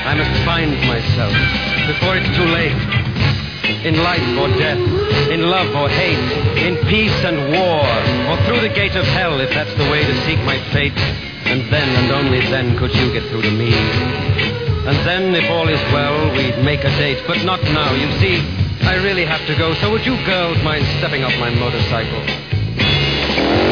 I must find myself before it's too late. In life or death, in love or hate, in peace and war, or through the gate of hell, if that's the way to seek my fate. And then and only then could you get through to me. And then, if all is well, we'd make a date, but not now. You see, I really have to go, so would you girls mind stepping off my motorcycle?